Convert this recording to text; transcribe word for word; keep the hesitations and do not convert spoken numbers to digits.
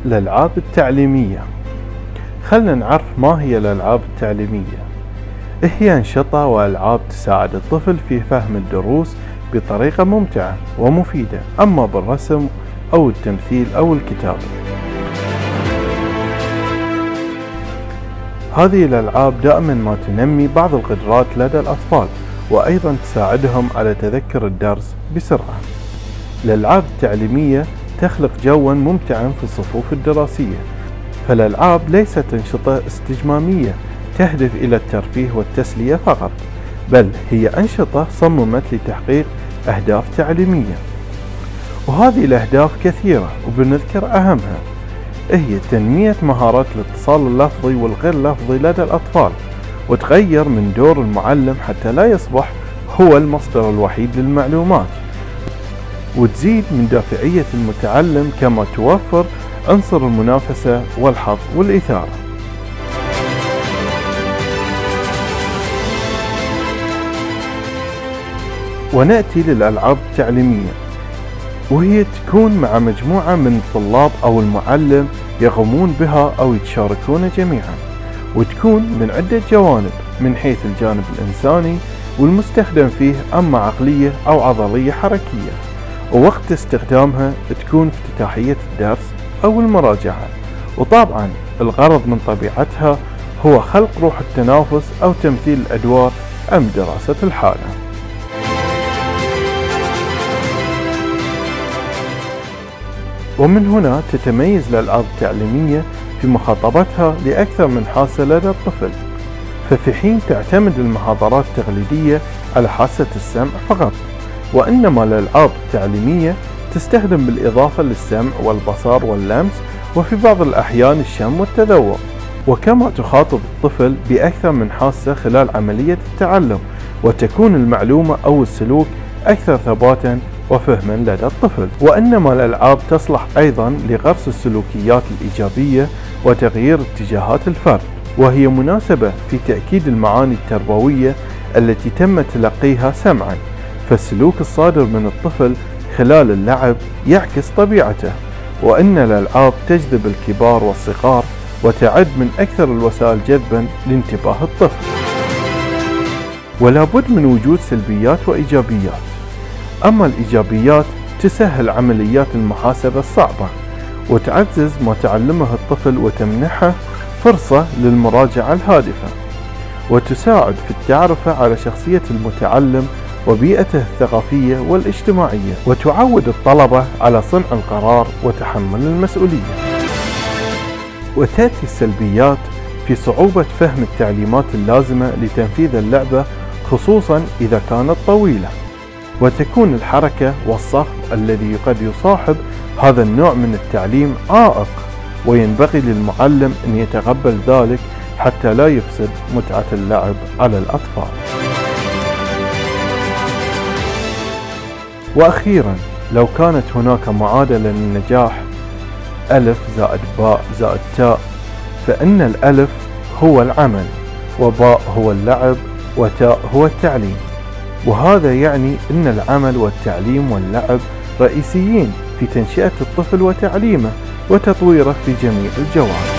الألعاب التعليمية. خلنا نعرف ما هي الألعاب التعليمية. هي أنشطة وألعاب تساعد الطفل في فهم الدروس بطريقة ممتعة ومفيدة، أما بالرسم أو التمثيل أو الكتابة. هذه الألعاب دائما ما تنمي بعض القدرات لدى الأطفال، وأيضا تساعدهم على تذكر الدرس بسرعة. الألعاب التعليمية تخلق جوا ممتعا في الصفوف الدراسية، فالألعاب ليست أنشطة استجمامية تهدف إلى الترفيه والتسلية فقط، بل هي أنشطة صممت لتحقيق أهداف تعليمية. وهذه الأهداف كثيرة، وبنذكر أهمها هي تنمية مهارات الاتصال اللفظي والغير لفظي لدى الأطفال، وتغير من دور المعلم حتى لا يصبح هو المصدر الوحيد للمعلومات، وتزيد من دافعية المتعلم، كما توفر عنصر المنافسة والحظ والإثارة. ونأتي للألعاب التعليمية، وهي تكون مع مجموعة من الطلاب أو المعلم يقومون بها أو يتشاركون جميعا، وتكون من عدة جوانب، من حيث الجانب الإنساني والمستخدم فيه، أما عقلية أو عضلية حركية. ووقت استخدامها تكون افتتاحية الدرس أو المراجعة، وطبعا الغرض من طبيعتها هو خلق روح التنافس أو تمثيل الأدوار أم دراسة الحالة. ومن هنا تتميز الألعاب التعليمية في مخاطبتها لأكثر من حاسة لدى الطفل، ففي حين تعتمد المحاضرات التقليدية على حاسة السمع فقط، وإنما الألعاب التعليمية تستخدم بالإضافة للسمع والبصر واللمس، وفي بعض الأحيان الشم والتذوق، وكما تخاطب الطفل بأكثر من حاسة خلال عملية التعلم، وتكون المعلومة أو السلوك أكثر ثباتا وفهما لدى الطفل. وإنما الألعاب تصلح أيضا لغرس السلوكيات الإيجابية وتغيير اتجاهات الفرد، وهي مناسبة في تأكيد المعاني التربوية التي تم تلقيها سمعا، فالسلوك الصادر من الطفل خلال اللعب يعكس طبيعته. وإن الألعاب تجذب الكبار والصغار، وتعد من أكثر الوسائل جذبا لانتباه الطفل. ولا بد من وجود سلبيات وإيجابيات. أما الإيجابيات تسهل عمليات المحاسبة الصعبة، وتعزز ما تعلمه الطفل، وتمنحه فرصة للمراجعة الهادفة، وتساعد في التعرف على شخصية المتعلم وبيئته الثقافية والاجتماعية، وتعود الطلبة على صنع القرار وتحمل المسؤولية. وتأتي السلبيات في صعوبة فهم التعليمات اللازمة لتنفيذ اللعبة، خصوصا إذا كانت طويلة، وتكون الحركة والصخب الذي قد يصاحب هذا النوع من التعليم عائق، وينبغي للمعلم أن يتقبل ذلك حتى لا يفسد متعة اللعب على الأطفال. وأخيرا، لو كانت هناك معادلة للنجاح ألف زائد باء زائد تاء، فإن الألف هو العمل، وباء هو اللعب، وتاء هو التعليم. وهذا يعني أن العمل والتعليم واللعب رئيسيين في تنشئة الطفل وتعليمه وتطويره في جميع الجوانب.